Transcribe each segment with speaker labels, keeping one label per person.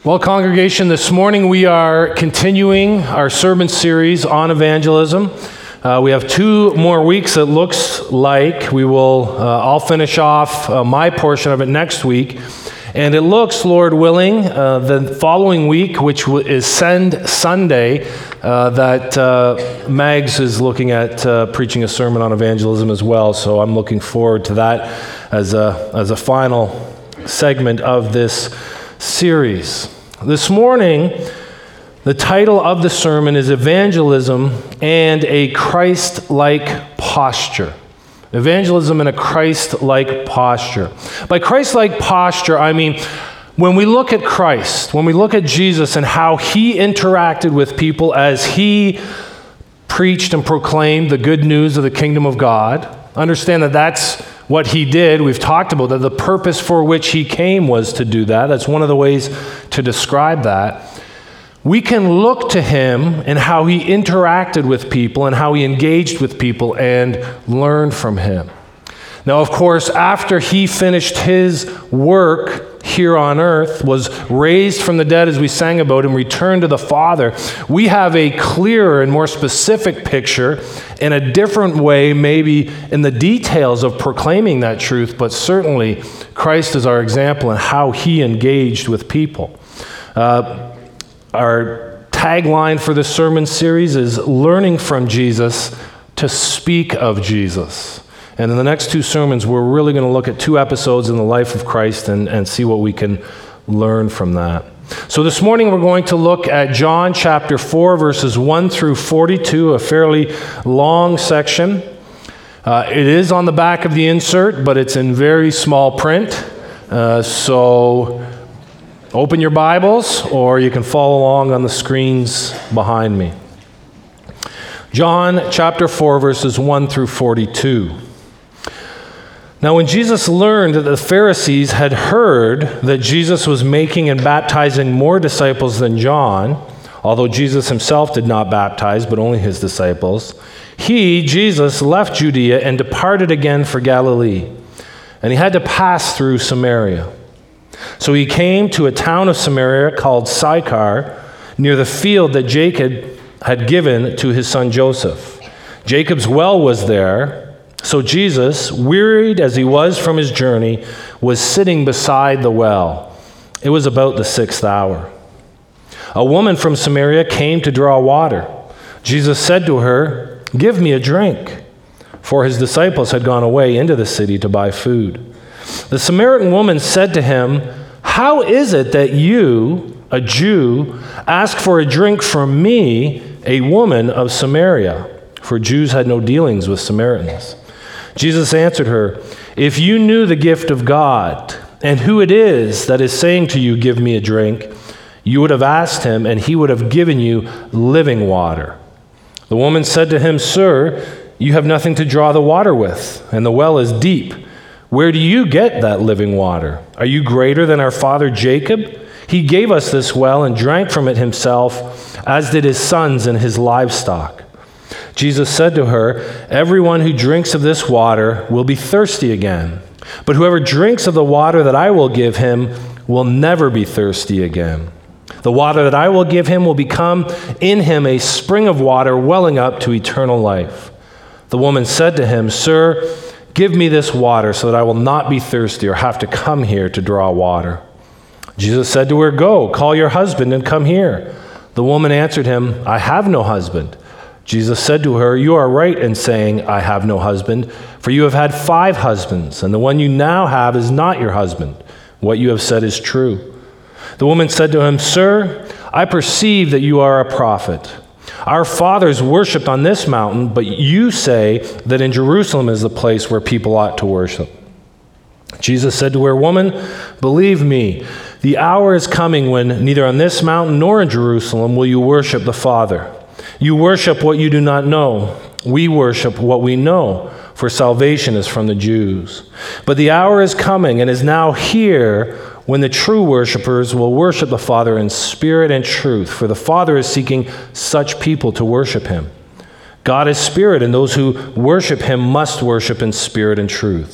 Speaker 1: Well, congregation, this morning we are continuing our sermon series on evangelism. We have 2 more weeks, it looks like. I'll finish off my portion of it next week. And it looks, Lord willing, the following week, which is Send Sunday, that Mags is looking at preaching a sermon on evangelism as well. So I'm looking forward to that as a final segment of this series. This morning, the title of the sermon is Evangelism and a Christ-like Posture. Evangelism and a Christ-like posture. By Christ-like posture, I mean when we look at Christ, when we look at Jesus and how he interacted with people as he preached and proclaimed the good news of the kingdom of God, understand that that's what he did. We've talked about that the purpose for which he came was to do that. That's one of the ways to describe that. We can look to him and how he interacted with people and how he engaged with people and learn from him. Now, of course, after he finished his work here on earth, was raised from the dead as we sang about, and returned to the Father, we have a clearer and more specific picture in a different way, maybe in the details of proclaiming that truth, but certainly Christ is our example in how he engaged with people. Our tagline for this sermon series is learning from Jesus to speak of Jesus. And in the next 2 sermons, we're really going to look at 2 episodes in the life of Christ and see what we can learn from that. So this morning, we're going to look at John chapter 4, verses 1 through 42, a fairly long section. It is on the back of the insert, but it's in very small print. So open your Bibles, or you can follow along on the screens behind me. John chapter 4, verses 1 through 42. Now, when Jesus learned that the Pharisees had heard that Jesus was making and baptizing more disciples than John, although Jesus himself did not baptize, but only his disciples, he, Jesus, left Judea and departed again for Galilee. And he had to pass through Samaria. So he came to a town of Samaria called Sychar, near the field that Jacob had given to his son Joseph. Jacob's well was there. So Jesus, wearied as he was from his journey, was sitting beside the well. It was about the 6th hour. A woman from Samaria came to draw water. Jesus said to her, "Give me a drink," for his disciples had gone away into the city to buy food. The Samaritan woman said to him, "How is it that you, a Jew, ask for a drink from me, a woman of Samaria?" For Jews had no dealings with Samaritans. Jesus answered her, "If you knew the gift of God and who it is that is saying to you, 'Give me a drink,' you would have asked him, and he would have given you living water." The woman said to him, "Sir, you have nothing to draw the water with, and the well is deep. Where do you get that living water? Are you greater than our father Jacob? He gave us this well and drank from it himself, as did his sons and his livestock." Jesus said to her, "Everyone who drinks of this water will be thirsty again. But whoever drinks of the water that I will give him will never be thirsty again. The water that I will give him will become in him a spring of water welling up to eternal life." The woman said to him, "Sir, give me this water so that I will not be thirsty or have to come here to draw water." Jesus said to her, "Go, call your husband and come here." The woman answered him, "I have no husband." Jesus said to her, "You are right in saying, 'I have no husband,' for you have had 5 husbands, and the one you now have is not your husband. What you have said is true." The woman said to him, "Sir, I perceive that you are a prophet. Our fathers worshipped on this mountain, but you say that in Jerusalem is the place where people ought to worship." Jesus said to her, "Woman, believe me, the hour is coming when neither on this mountain nor in Jerusalem will you worship the Father. You worship what you do not know. We worship what we know, for salvation is from the Jews. But the hour is coming and is now here when the true worshipers will worship the Father in spirit and truth, for the Father is seeking such people to worship him. God is spirit, and those who worship him must worship in spirit and truth.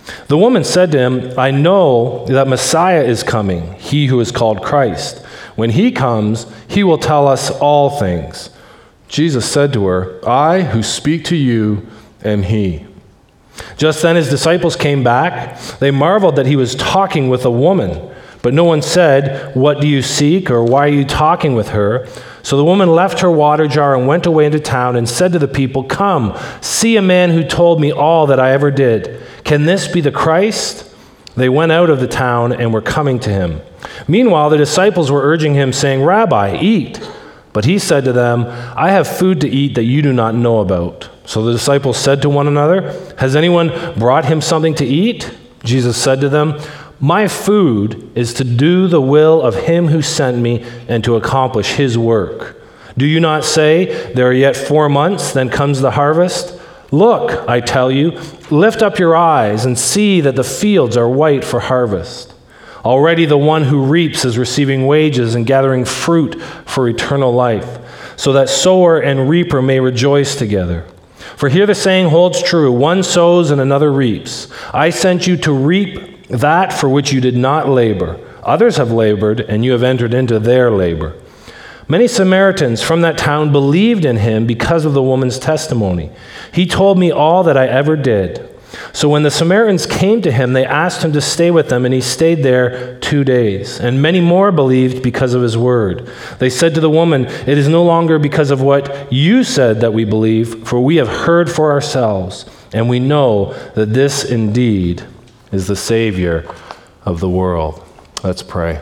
Speaker 1: The woman said to him, I know that Messiah is coming, he who is called Christ. When he comes, he will tell us all things. Jesus said to her, I who speak to you am he. Just then his disciples came back. They marveled that he was talking with a woman. But no one said, what do you seek, or why are you talking with her? So the woman left her water jar and went away into town and said to the people, come, see a man who told me all that I ever did. Can this be the Christ? They went out of the town and were coming to him. Meanwhile, the disciples were urging him, saying, Rabbi, eat. But he said to them, I have food to eat that you do not know about. So the disciples said to one another, has anyone brought him something to eat? Jesus said to them, my food is to do the will of him who sent me and to accomplish his work. Do you not say, there are yet 4 months, then comes the harvest? Look, I tell you, lift up your eyes and see that the fields are white for harvest. Already the one who reaps is receiving wages and gathering fruit for eternal life, so that sower and reaper may rejoice together. For here the saying holds true, one sows and another reaps. I sent you to reap that for which you did not labor. Others have labored, and you have entered into their labor. Many Samaritans from that town believed in him because of the woman's testimony. He told me all that I ever did. So when the Samaritans came to him, they asked him to stay with them, and he stayed there 2 days. And many more believed because of his word. They said to the woman, it is no longer because of what you said that we believe, for we have heard for ourselves, and we know that this indeed is the Savior of the world. Let's pray.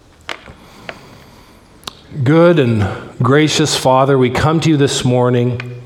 Speaker 1: Good and gracious Father, we come to you this morning,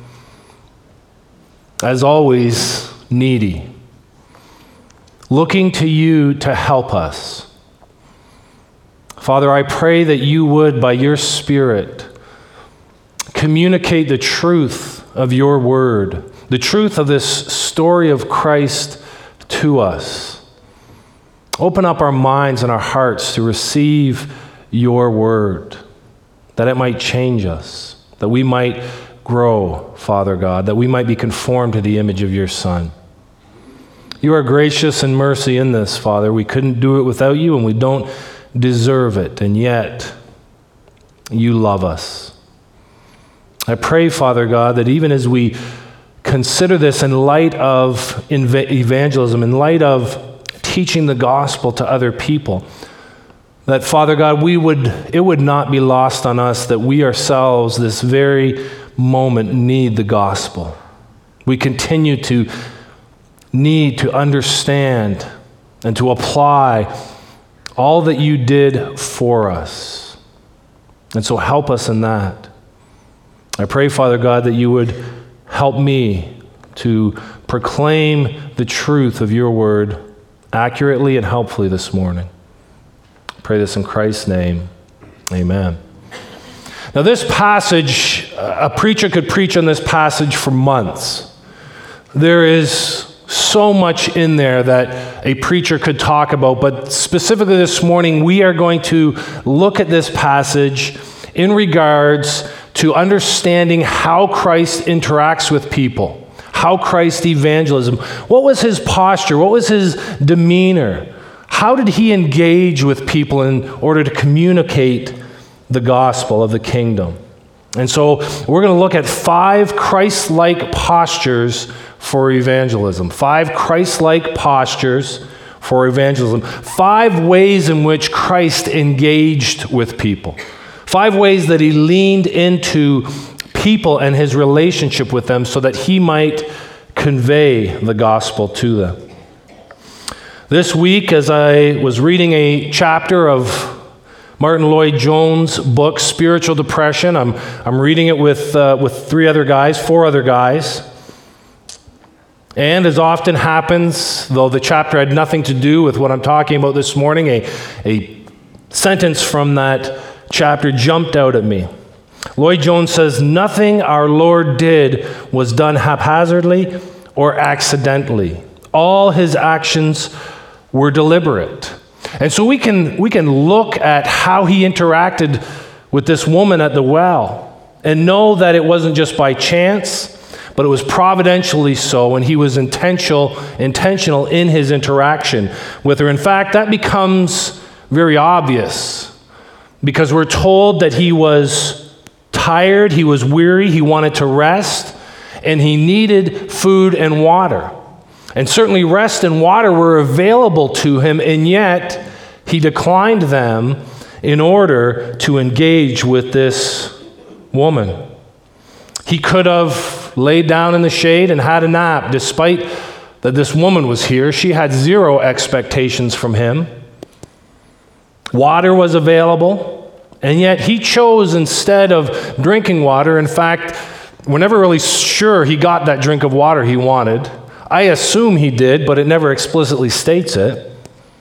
Speaker 1: as always, needy, looking to you to help us. Father, I pray that you would, by your Spirit, communicate the truth of your word, the truth of this story of Christ to us. Open up our minds and our hearts to receive your word, that it might change us, that we might grow, Father God, that we might be conformed to the image of your Son. You are gracious in mercy in this, Father. We couldn't do it without you, and we don't deserve it, and yet you love us. I pray, Father God, that even as we consider this in light of evangelism, in light of teaching the gospel to other people, that, Father God, it would not be lost on us that we ourselves, this very moment, need the gospel. We continue to need to understand and to apply all that you did for us. And so help us in that. I pray, Father God, that you would help me to proclaim the truth of your word accurately and helpfully this morning. I pray this in Christ's name. Amen. Now, this passage, a preacher could preach on this passage for months. There is so much in there that a preacher could talk about, but specifically this morning, we are going to look at this passage in regards to understanding how Christ interacts with people, how Christ evangelism. What was his posture? What was his demeanor? How did he engage with people in order to communicate the gospel of the kingdom? And so we're going to look at 5 Christ-like postures for evangelism. 5 Christ-like postures for evangelism. 5 ways in which Christ engaged with people. 5 ways that he leaned into people and his relationship with them so that he might convey the gospel to them. This week, as I was reading a chapter of Martin Lloyd-Jones' book, Spiritual Depression, I'm reading it with 4 other guys. And as often happens, though the chapter had nothing to do with what I'm talking about this morning, a sentence from that chapter jumped out at me. Lloyd-Jones says, nothing our Lord did was done haphazardly or accidentally. All his actions were deliberate. And so we can look at how he interacted with this woman at the well and know that it wasn't just by chance, but it was providentially so, and he was intentional in his interaction with her. In fact, that becomes very obvious because we're told that he was tired, he was weary, he wanted to rest, and he needed food and water. And certainly rest and water were available to him, and yet he declined them in order to engage with this woman. He could have laid down in the shade and had a nap, despite that this woman was here. She had zero expectations from him. Water was available, and yet he chose, instead of drinking water, in fact, we're never really sure he got that drink of water he wanted. I assume he did, but it never explicitly states it.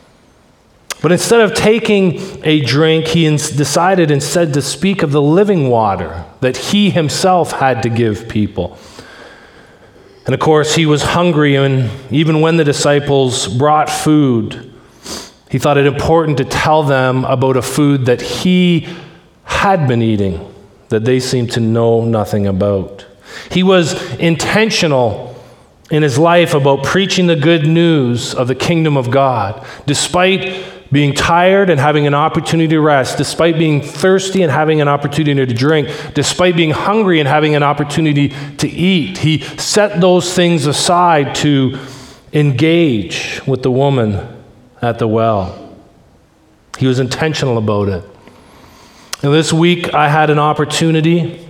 Speaker 1: But instead of taking a drink, he decided instead to speak of the living water that he himself had to give people. And of course, he was hungry, and even when the disciples brought food, he thought it important to tell them about a food that he had been eating, that they seemed to know nothing about. He was intentional in his life about preaching the good news of the kingdom of God, despite being tired and having an opportunity to rest, despite being thirsty and having an opportunity to drink, despite being hungry and having an opportunity to eat. He set those things aside to engage with the woman at the well. He was intentional about it. And this week I had an opportunity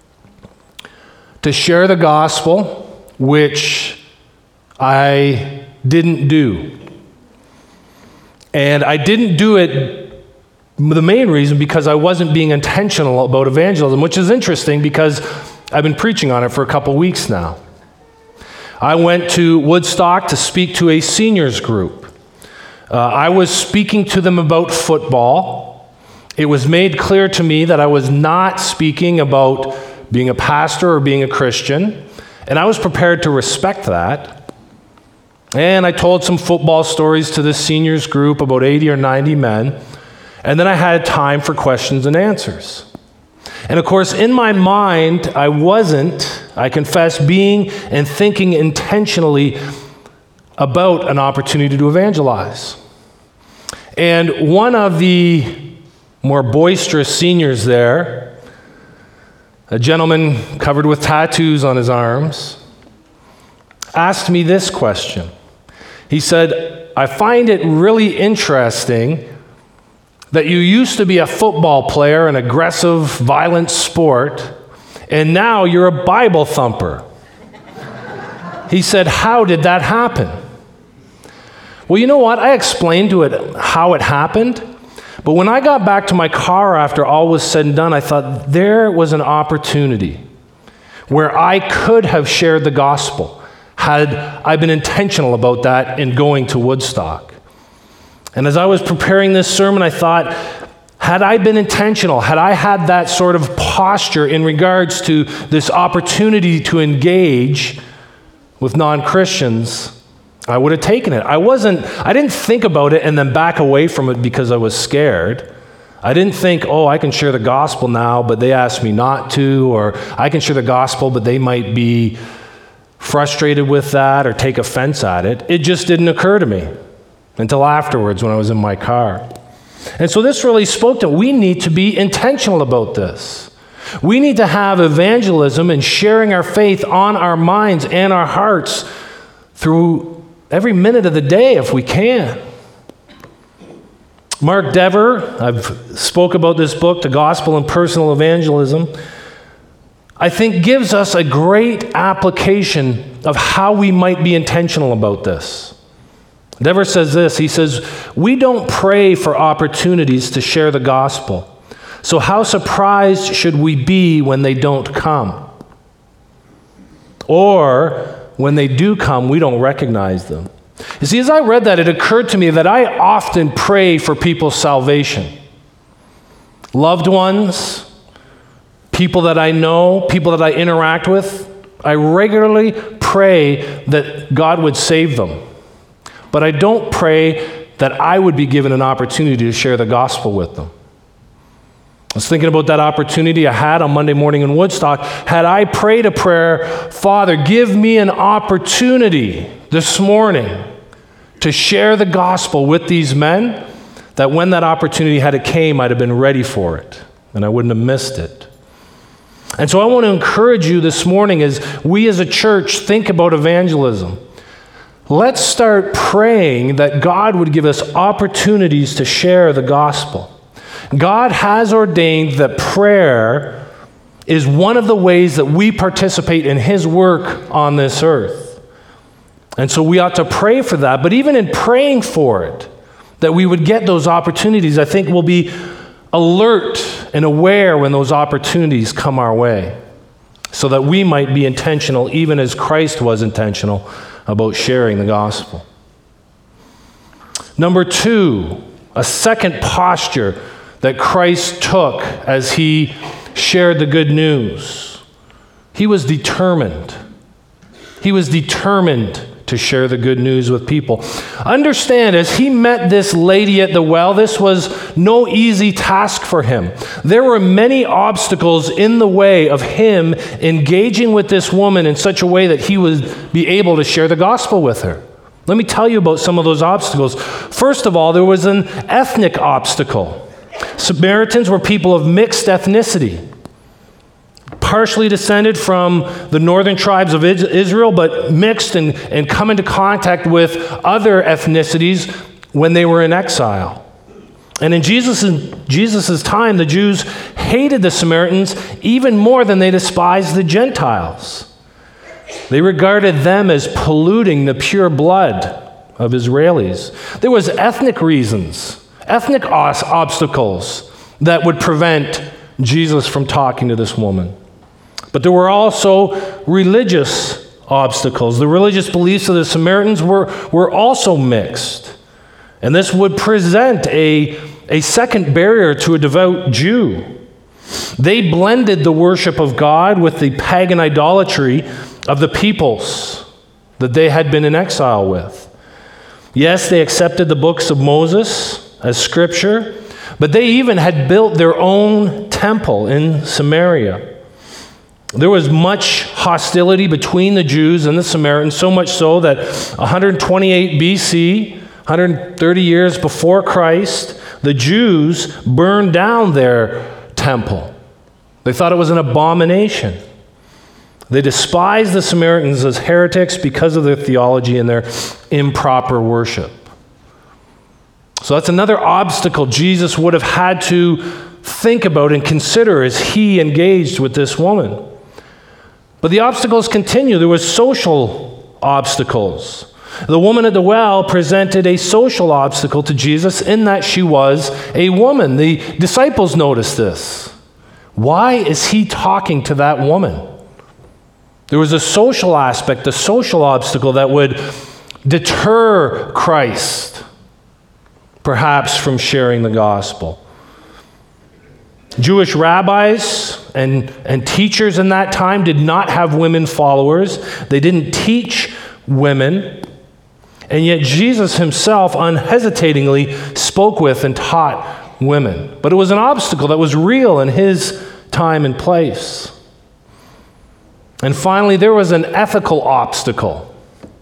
Speaker 1: to share the gospel, which I didn't do. And I didn't do it, the main reason, because I wasn't being intentional about evangelism, which is interesting because I've been preaching on it for a couple weeks now. I went to Woodstock to speak to a seniors group. I was speaking to them about football. It was made clear to me that I was not speaking about being a pastor or being a Christian, and I was prepared to respect that. And I told some football stories to this seniors group, about 80 or 90 men, and then I had time for questions and answers. And of course, in my mind, I wasn't, I confess, being and thinking intentionally about an opportunity to evangelize. And one of the more boisterous seniors there, a gentleman covered with tattoos on his arms, asked me this question. He said, "I find it really interesting that you used to be a football player, an aggressive, violent sport, and now you're a Bible thumper." He said, "How did that happen?" Well, you know what? I explained to it how it happened, but when I got back to my car after all was said and done, I thought there was an opportunity where I could have shared the gospel had I been intentional about that in going to Woodstock. And as I was preparing this sermon, I thought, had I been intentional, had I had that sort of posture in regards to this opportunity to engage with non-Christians, I would have taken it. I didn't think about it and then back away from it because I was scared. I didn't think, oh, I can share the gospel now, but they asked me not to, or I can share the gospel, but they might be frustrated with that or take offense at it. It just didn't occur to me until afterwards when I was in my car. And so this really spoke to, we need to be intentional about this. We need to have evangelism and sharing our faith on our minds and our hearts through every minute of the day if we can. Mark Dever, I've spoke about this book, The Gospel and Personal Evangelism, I think gives us a great application of how we might be intentional about this. Dever says this, he says, "We don't pray for opportunities to share the gospel, so how surprised should we be when they don't come? Or when they do come, we don't recognize them." You see, as I read that, it occurred to me that I often pray for people's salvation. Loved ones, people that I know, people that I interact with, I regularly pray that God would save them. But I don't pray that I would be given an opportunity to share the gospel with them. I was thinking about that opportunity I had on Monday morning in Woodstock. Had I prayed a prayer, Father, give me an opportunity this morning to share the gospel with these men, that when that opportunity had it came, I'd have been ready for it, and I wouldn't have missed it. And so I want to encourage you this morning as we as a church think about evangelism. Let's start praying that God would give us opportunities to share the gospel. God has ordained that prayer is one of the ways that we participate in His work on this earth. And so we ought to pray for that. But even in praying for it, that we would get those opportunities, I think we'll be alert and aware when those opportunities come our way, so that we might be intentional, even as Christ was intentional, about sharing the gospel. Number 2, a second posture that Christ took as He shared the good news. He was determined. He was determined to share the good news with people. Understand, as He met this lady at the well, this was no easy task for Him. There were many obstacles in the way of Him engaging with this woman in such a way that He would be able to share the gospel with her. Let me tell you about some of those obstacles. First of all, there was an ethnic obstacle. Samaritans were people of mixed ethnicity, partially descended from the northern tribes of Israel, but mixed and come into contact with other ethnicities when they were in exile. And in Jesus' time, the Jews hated the Samaritans even more than they despised the Gentiles. They regarded them as polluting the pure blood of Israelis. There was ethnic reasons, ethnic obstacles that would prevent Jesus from talking to this woman. But there were also religious obstacles. The religious beliefs of the Samaritans were also mixed. And this would present a second barrier to a devout Jew. They blended the worship of God with the pagan idolatry of the peoples that they had been in exile with. Yes, they accepted the books of Moses as scripture, but they even had built their own temple in Samaria. There was much hostility between the Jews and the Samaritans, so much so that 128 BC, 130 years before Christ, the Jews burned down their temple. They thought it was an abomination. They despised the Samaritans as heretics because of their theology and their improper worship. So that's another obstacle Jesus would have had to think about and consider as He engaged with this woman. But the obstacles continue. There were social obstacles. The woman at the well presented a social obstacle to Jesus in that she was a woman. The disciples noticed this. Why is He talking to that woman? There was a social aspect, a social obstacle that would deter Christ, perhaps, from sharing the gospel. Jewish rabbis and teachers in that time did not have women followers. They didn't teach women. And yet Jesus Himself unhesitatingly spoke with and taught women. But it was an obstacle that was real in His time and place. And finally, there was an ethical obstacle.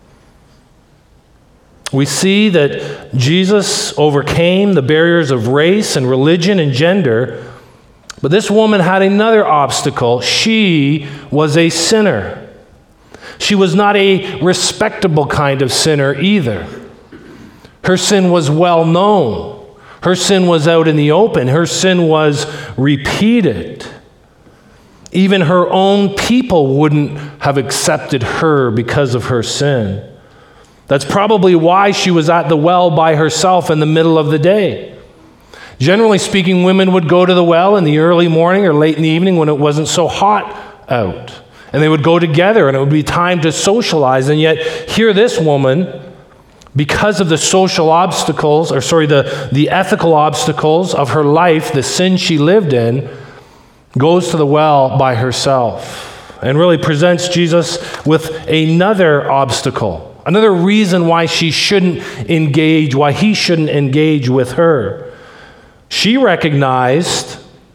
Speaker 1: We see that Jesus overcame the barriers of race and religion and gender. But this woman had another obstacle. She was a sinner. She was not a respectable kind of sinner either. Her sin was well known. Her sin was out in the open. Her sin was repeated. Even her own people wouldn't have accepted her because of her sin. That's probably why she was at the well by herself in the middle of the day. Generally speaking, women would go to the well in the early morning or late in the evening when it wasn't so hot out. And they would go together and it would be time to socialize. And yet here this woman, because of the social obstacles, the ethical obstacles of her life, the sin she lived in, goes to the well by herself and really presents Jesus with another obstacle, another reason why he shouldn't engage with her. She recognized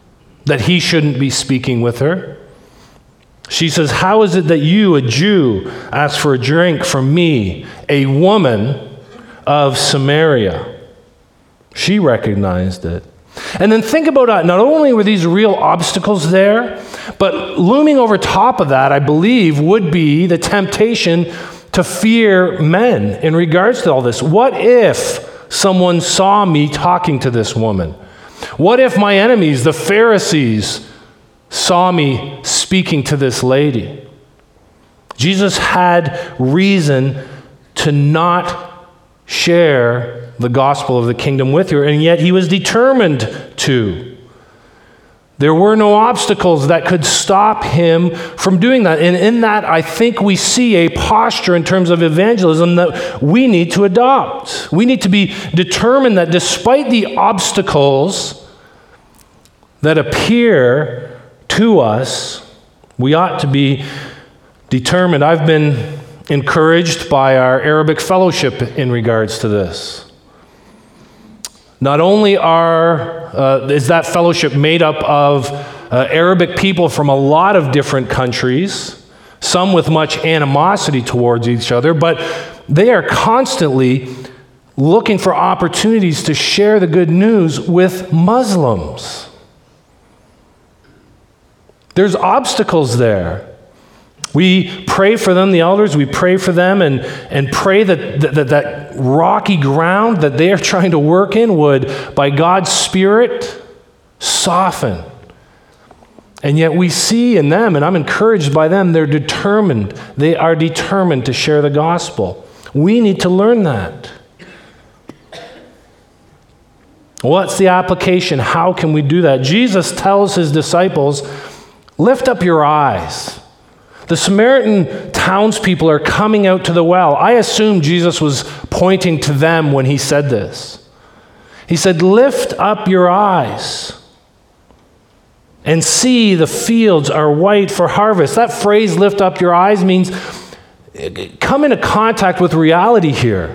Speaker 1: that he shouldn't be speaking with her. She says, "How is it that you, a Jew, ask for a drink from me, a woman of Samaria?" She recognized it. And then think about that. Not only were these real obstacles there, but looming over top of that, I believe, would be the temptation to fear men in regards to all this. What if someone saw me talking to this woman? What if my enemies, the Pharisees, saw me speaking to this lady? Jesus had reason to not share the gospel of the kingdom with her, and yet he was determined to. There were no obstacles that could stop him from doing that. And in that, I think we see a posture in terms of evangelism that we need to adopt. We need to be determined that despite the obstacles that appear to us, we ought to be determined. I've been encouraged by our Arabic fellowship in regards to this. Not only is that fellowship made up of Arabic people from a lot of different countries, some with much animosity towards each other, but they are constantly looking for opportunities to share the good news with Muslims. There's obstacles there. We pray for them, the elders, we pray for them and pray that rocky ground that they are trying to work in would, by God's Spirit, soften. And yet we see in them, and I'm encouraged by them, they're determined. They are determined to share the gospel. We need to learn that. What's the application? How can we do that? Jesus tells his disciples, "Lift up your eyes." The Samaritan townspeople are coming out to the well. I assume Jesus was pointing to them when he said this. He said, "Lift up your eyes and see the fields are white for harvest." That phrase, "lift up your eyes," means come into contact with reality here.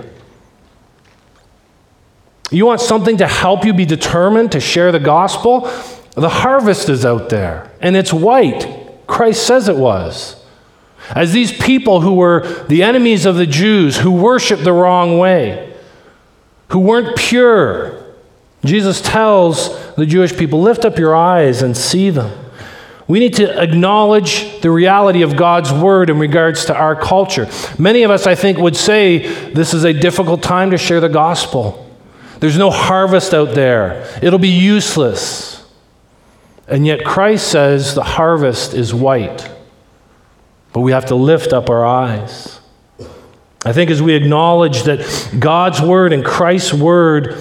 Speaker 1: You want something to help you be determined to share the gospel? The harvest is out there, and it's white. Christ says it was. As these people who were the enemies of the Jews, who worshiped the wrong way, who weren't pure, Jesus tells the Jewish people, "Lift up your eyes and see them." We need to acknowledge the reality of God's word in regards to our culture. Many of us, I think, would say this is a difficult time to share the gospel. There's no harvest out there. It'll be useless. And yet Christ says the harvest is white. But we have to lift up our eyes. I think as we acknowledge that God's word and Christ's word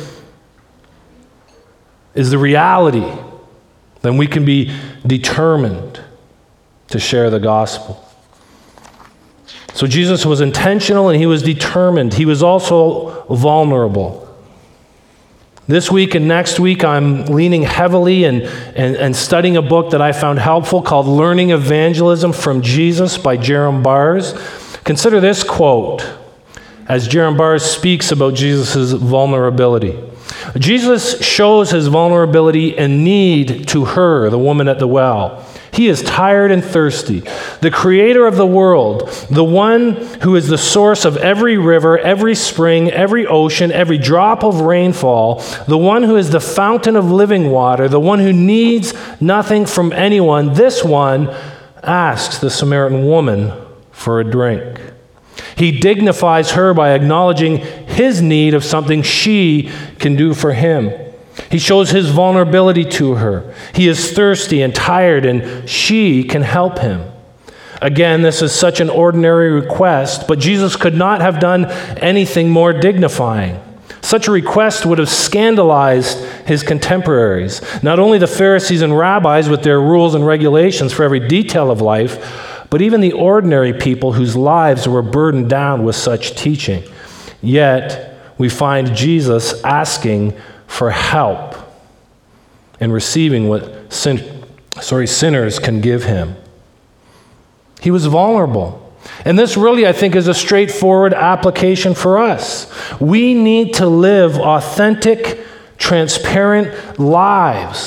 Speaker 1: is the reality, then we can be determined to share the gospel. So Jesus was intentional and he was determined. He was also vulnerable. This week and next week, I'm leaning heavily and studying a book that I found helpful called Learning Evangelism from Jesus by Jerram Bars. Consider this quote as Jerram Bars speaks about Jesus' vulnerability. Jesus shows his vulnerability and need to her, the woman at the well. He is tired and thirsty. The creator of the world, the one who is the source of every river, every spring, every ocean, every drop of rainfall, the one who is the fountain of living water, the one who needs nothing from anyone, this one asks the Samaritan woman for a drink. He dignifies her by acknowledging his need of something she can do for him. He shows his vulnerability to her. He is thirsty and tired, and she can help him. Again, this is such an ordinary request, but Jesus could not have done anything more dignifying. Such a request would have scandalized his contemporaries, not only the Pharisees and rabbis with their rules and regulations for every detail of life, but even the ordinary people whose lives were burdened down with such teaching. Yet, we find Jesus asking for help and receiving what sinners can give him. He was vulnerable. And this really, I think, is a straightforward application for us. We need to live authentic, transparent lives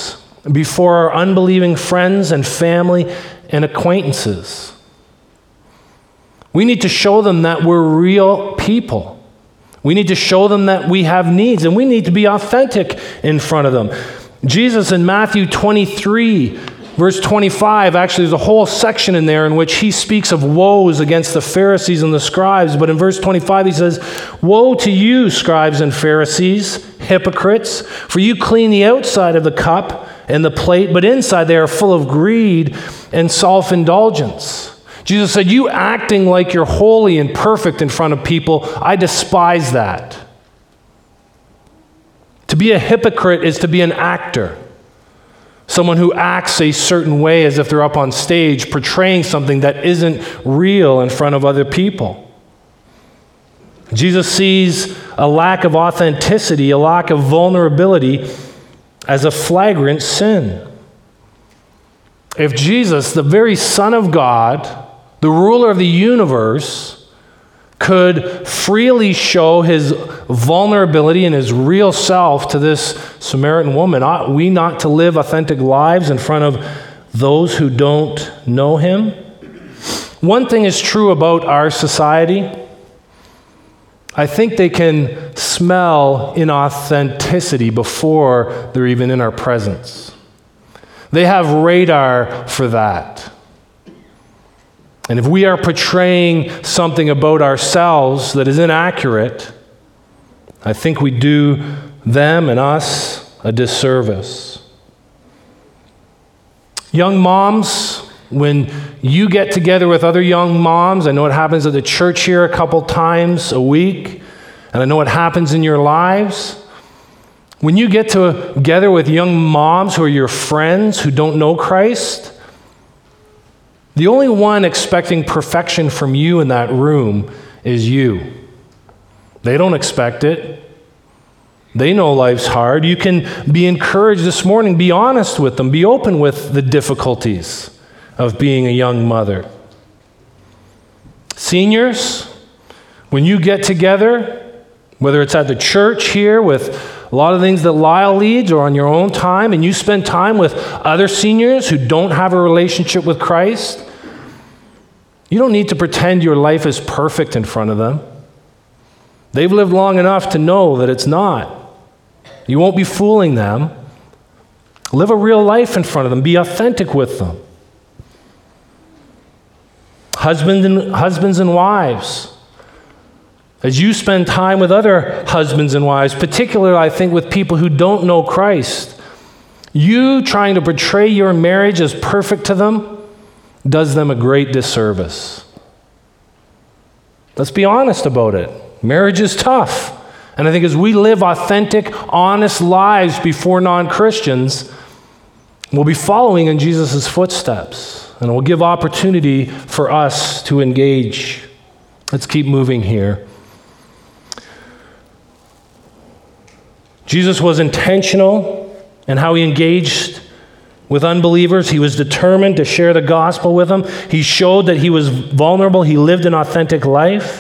Speaker 1: before our unbelieving friends and family and acquaintances. We need to show them that we're real people. We need to show them that we have needs, and we need to be authentic in front of them. Jesus in Matthew 23, verse 25, actually there's a whole section in there in which he speaks of woes against the Pharisees and the scribes. But in verse 25 he says, "Woe to you, scribes and Pharisees, hypocrites, for you clean the outside of the cup and the plate, but inside they are full of greed and self-indulgence." Jesus said, you acting like you're holy and perfect in front of people, I despise that. To be a hypocrite is to be an actor. Someone who acts a certain way as if they're up on stage, portraying something that isn't real in front of other people. Jesus sees a lack of authenticity, a lack of vulnerability as a flagrant sin. If Jesus, the very Son of God, the ruler of the universe, could freely show his vulnerability and his real self to this Samaritan woman, ought we not to live authentic lives in front of those who don't know him? One thing is true about our society. I think they can smell inauthenticity before they're even in our presence. They have radar for that. And if we are portraying something about ourselves that is inaccurate, I think we do them and us a disservice. Young moms, when you get together with other young moms, I know it happens at the church here a couple times a week, and I know it happens in your lives. When you get together with young moms who are your friends who don't know Christ, the only one expecting perfection from you in that room is you. They don't expect it. They know life's hard. You can be encouraged this morning. Be honest with them. Be open with the difficulties of being a young mother. Seniors, when you get together, whether it's at the church here with a lot of things that Lyle leads or on your own time, and you spend time with other seniors who don't have a relationship with Christ, you don't need to pretend your life is perfect in front of them. They've lived long enough to know that it's not. You won't be fooling them. Live a real life in front of them. Be authentic with them. Husbands and wives, as you spend time with other husbands and wives, particularly I think with people who don't know Christ, you trying to portray your marriage as perfect to them does them a great disservice. Let's be honest about it. Marriage is tough. And I think as we live authentic, honest lives before non-Christians, we'll be following in Jesus' footsteps. And it will give opportunity for us to engage. Let's keep moving here. Jesus was intentional in how he engaged with unbelievers. He was determined to share the gospel with them. He showed that he was vulnerable. He lived an authentic life.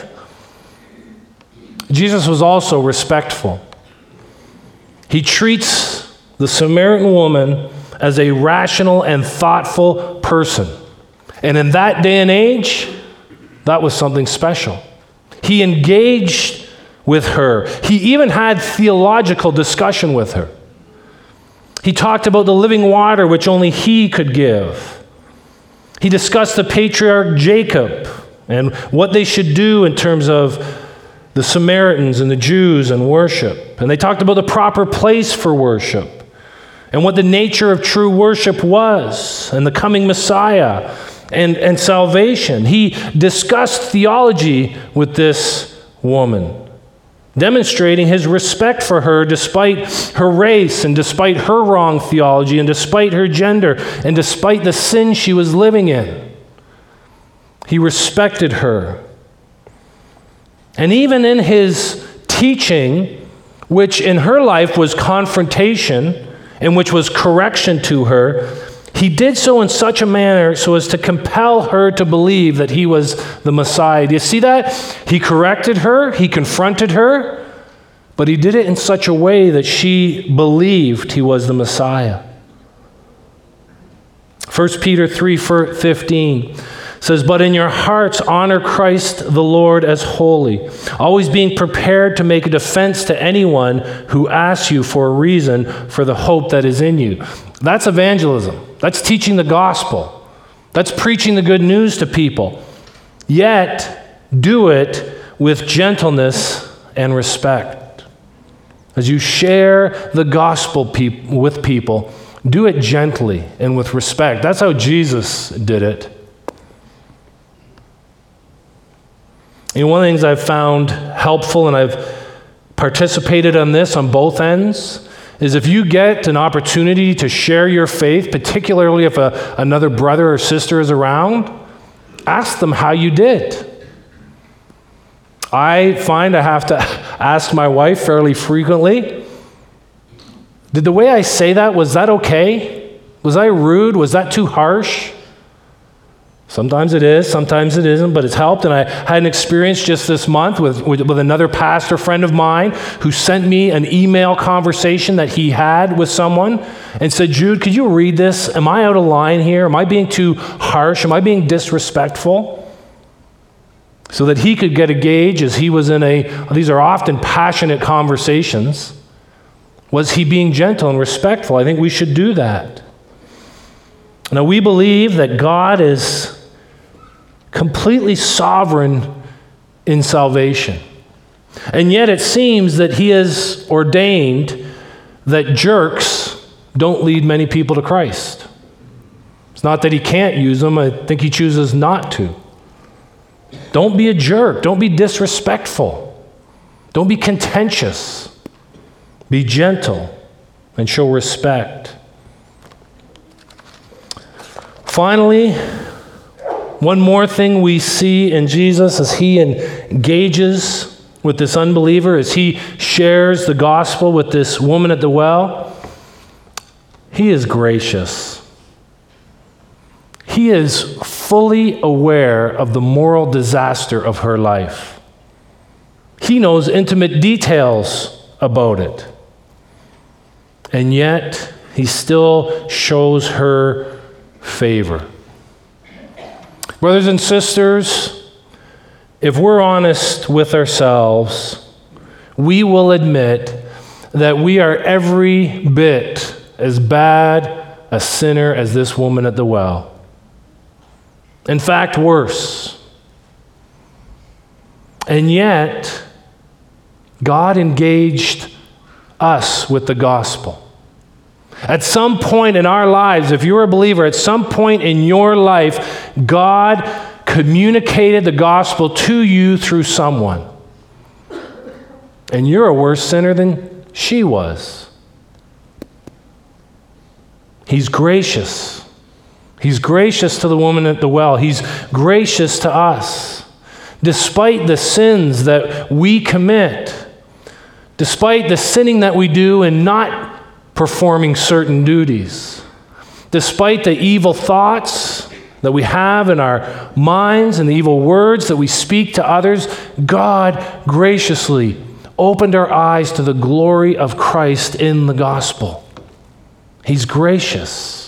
Speaker 1: Jesus was also respectful. He treats the Samaritan woman as a rational and thoughtful person. And in that day and age, that was something special. He engaged with her. He even had theological discussion with her. He talked about the living water which only he could give. He discussed the patriarch Jacob and what they should do in terms of the Samaritans and the Jews and worship. And they talked about the proper place for worship and what the nature of true worship was and the coming Messiah and salvation. He discussed theology with this woman, demonstrating his respect for her despite her race and despite her wrong theology and despite her gender and despite the sin she was living in. He respected her. And even in his teaching, which in her life was confrontation and which was correction to her, he did so in such a manner so as to compel her to believe that he was the Messiah. Do you see that? He corrected her, he confronted her, but he did it in such a way that she believed he was the Messiah. 1 Peter 3:15 says, "But in your hearts honor Christ the Lord as holy, always being prepared to make a defense to anyone who asks you for a reason for the hope that is in you." That's evangelism. That's teaching the gospel. That's preaching the good news to people. Yet, do it with gentleness and respect. As you share the gospel with people, do it gently and with respect. That's how Jesus did it. And one of the things I've found helpful, and I've participated on this on both ends, is if you get an opportunity to share your faith, particularly if another brother or sister is around, ask them how you did. I find I have to ask my wife fairly frequently, did the way I say that, was that okay? Was I rude? Was that too harsh? Sometimes it is, sometimes it isn't, but it's helped. And I had an experience just this month with another pastor friend of mine who sent me an email conversation that he had with someone and said, "Jude, could you read this? Am I out of line here? Am I being too harsh? Am I being disrespectful?" So that he could get a gauge as he was in these are often passionate conversations. Was he being gentle and respectful? I think we should do that. Now, we believe that God is completely sovereign in salvation. And yet it seems that he has ordained that jerks don't lead many people to Christ. It's not that he can't use them. I think he chooses not to. Don't be a jerk. Don't be disrespectful. Don't be contentious. Be gentle and show respect. Finally, one more thing we see in Jesus as he engages with this unbeliever, as he shares the gospel with this woman at the well, he is gracious. He is fully aware of the moral disaster of her life. He knows intimate details about it. And yet, he still shows her favor. Brothers and sisters, if we're honest with ourselves, we will admit that we are every bit as bad a sinner as this woman at the well. In fact, worse. And yet, God engaged us with the gospel. At some point in our lives, if you're a believer, at some point in your life, God communicated the gospel to you through someone. And you're a worse sinner than she was. He's gracious. He's gracious to the woman at the well. He's gracious to us. Despite the sins that we commit, despite the sinning that we do and not performing certain duties, despite the evil thoughts that we have in our minds and the evil words that we speak to others, God graciously opened our eyes to the glory of Christ in the gospel. He's gracious.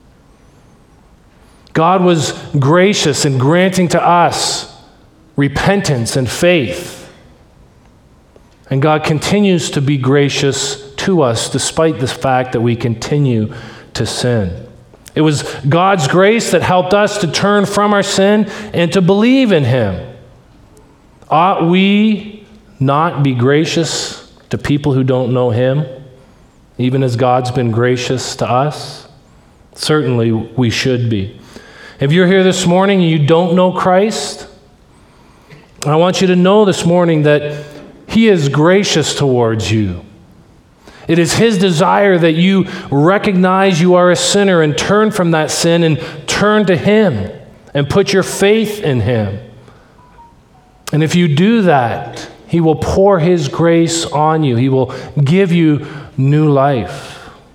Speaker 1: God was gracious in granting to us repentance and faith. And God continues to be gracious to us despite the fact that we continue to sin. It was God's grace that helped us to turn from our sin and to believe in him. Ought we not be gracious to people who don't know him, even as God's been gracious to us? Certainly we should be. If you're here this morning and you don't know Christ, I want you to know this morning that he is gracious towards you. It is his desire that you recognize you are a sinner and turn from that sin and turn to him and put your faith in him. And if you do that, he will pour his grace on you. He will give you new life.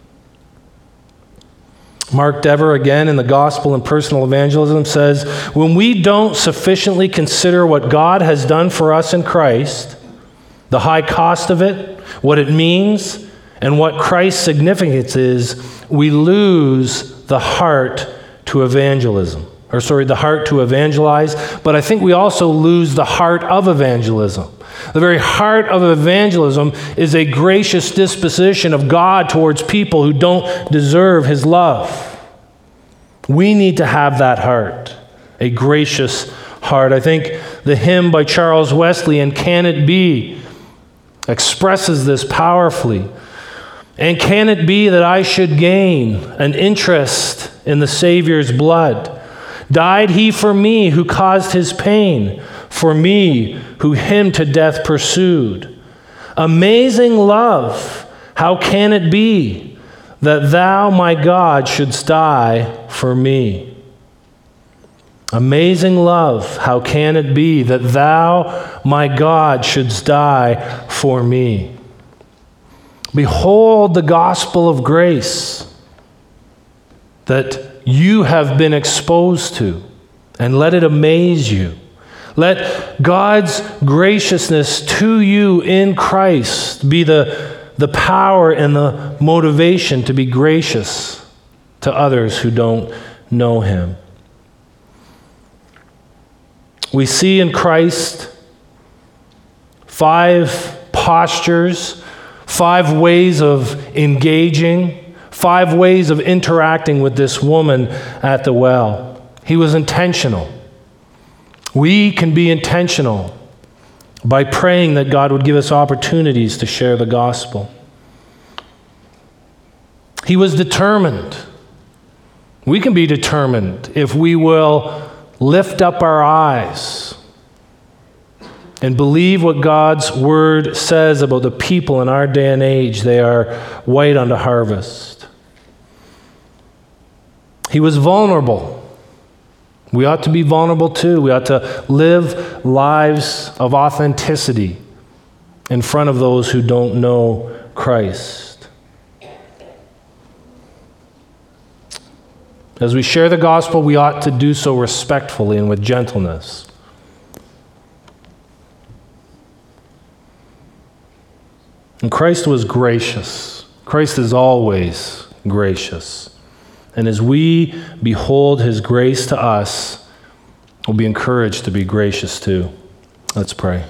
Speaker 1: Mark Dever, again, in the Gospel and Personal Evangelism, says, when we don't sufficiently consider what God has done for us in Christ, the high cost of it, what it means, and what Christ's significance is, we lose the heart to evangelism. The heart to evangelize, but I think we also lose the heart of evangelism. The very heart of evangelism is a gracious disposition of God towards people who don't deserve his love. We need to have that heart, a gracious heart. I think the hymn by Charles Wesley, "And Can It Be?" expresses this powerfully. And can it be that I should gain an interest in the Savior's blood? Died he for me who caused his pain, for me who him to death pursued? Amazing love, how can it be that thou, my God, shouldst die for me? Amazing love, how can it be that thou, my God, shouldst die for me? Behold the gospel of grace that you have been exposed to, and let it amaze you. Let God's graciousness to you in Christ be the power and the motivation to be gracious to others who don't know him. We see in Christ 5 postures, 5 ways of engaging, 5 ways of interacting with this woman at the well. He was intentional. We can be intentional by praying that God would give us opportunities to share the gospel. He was determined. We can be determined if we will lift up our eyes and believe what God's word says about the people in our day and age. They are white unto harvest. He was vulnerable. We ought to be vulnerable too. We ought to live lives of authenticity in front of those who don't know Christ. As we share the gospel, we ought to do so respectfully and with gentleness. And Christ was gracious. Christ is always gracious. And as we behold his grace to us, we'll be encouraged to be gracious too. Let's pray.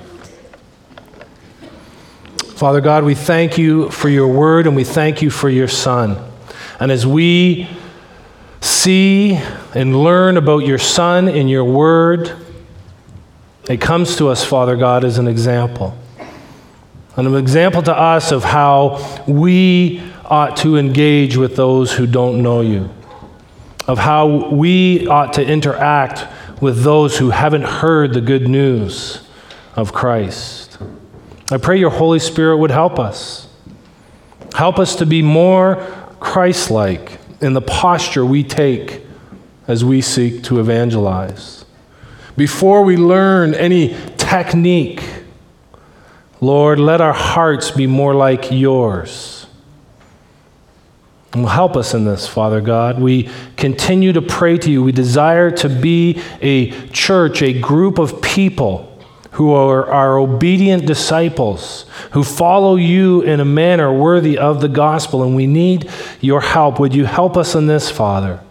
Speaker 1: Father God, we thank you for your word and we thank you for your Son. And as we see and learn about your Son in your word, it comes to us, Father God, as an example. An example to us of how we ought to engage with those who don't know you, of how we ought to interact with those who haven't heard the good news of Christ. I pray your Holy Spirit would help us. Help us to be more Christ-like in the posture we take as we seek to evangelize. Before we learn any technique, Lord, let our hearts be more like yours. And help us in this, Father God. We continue to pray to you. We desire to be a church, a group of people who are obedient disciples, who follow you in a manner worthy of the gospel, and we need your help. Would you help us in this, Father?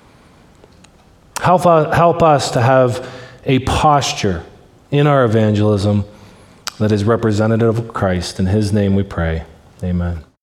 Speaker 1: Help us to have a posture in our evangelism that is representative of Christ. In his name we pray. Amen.